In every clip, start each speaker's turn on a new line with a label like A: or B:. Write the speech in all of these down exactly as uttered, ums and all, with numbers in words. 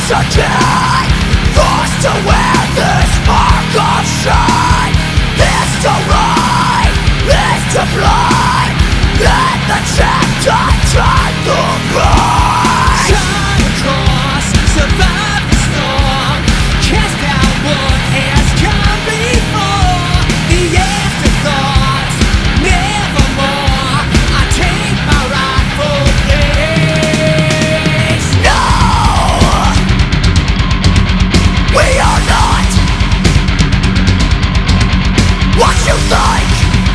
A: again, forced to wear this mark of shame. History is to blame, in the chapter time the blame.
B: Shine across, survive the storm, cast out what has come before. The afterthoughts, nevermore. I take my rightful place.
A: No, we are not what you think.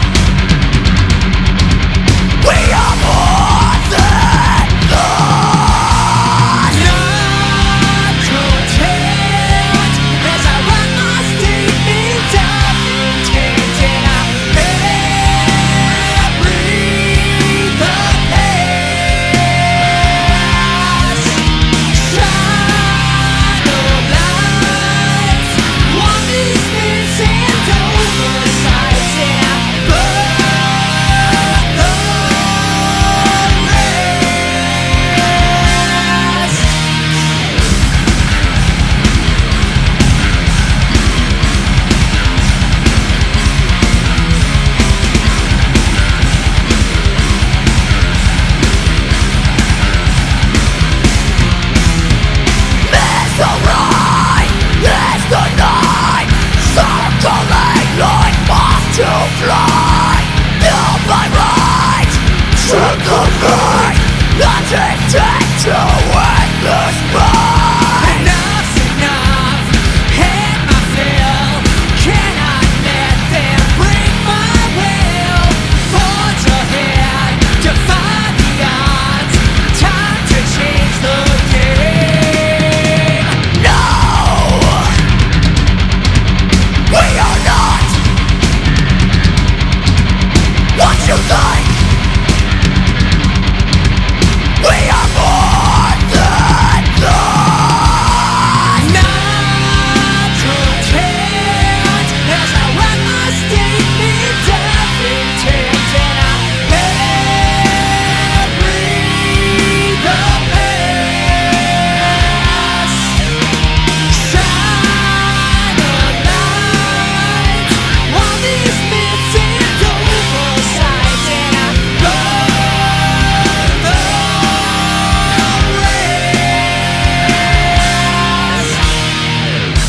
A: We are more than that.
B: Not content as I write my statement of intent, and I bury the past. Shine a light on these myths and oversights, and I burn the rest.
A: Misery is the night, circling like moth to fly. Feel my right, truth of me, addicted to endless pain.
B: Enough's enough, had my fill. Cannot let them break my will. Forge ahead, defy the odds. Time to change the game.
A: No, we are not what you think. We are more than that.
B: Not content as I write my statement of intent, and I bury the past. Shine a light on these myths and oversights, and I burn the rest.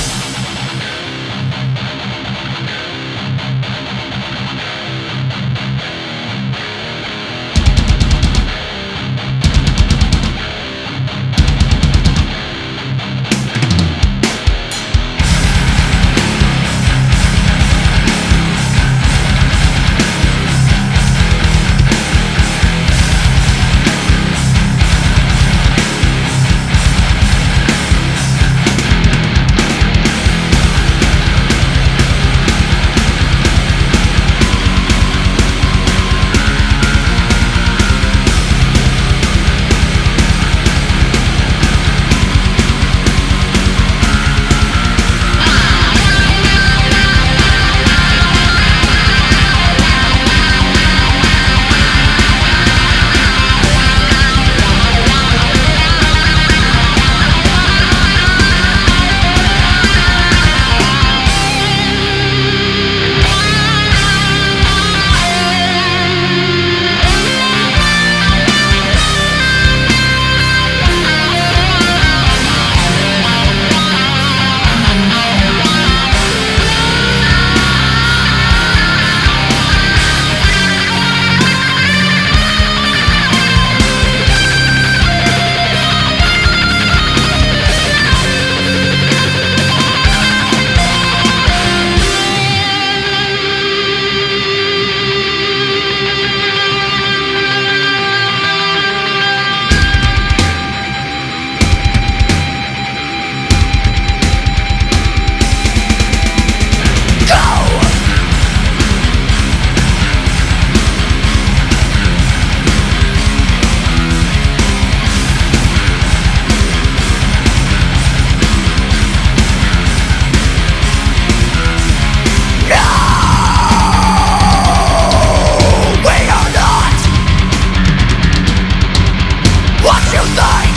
A: What you think?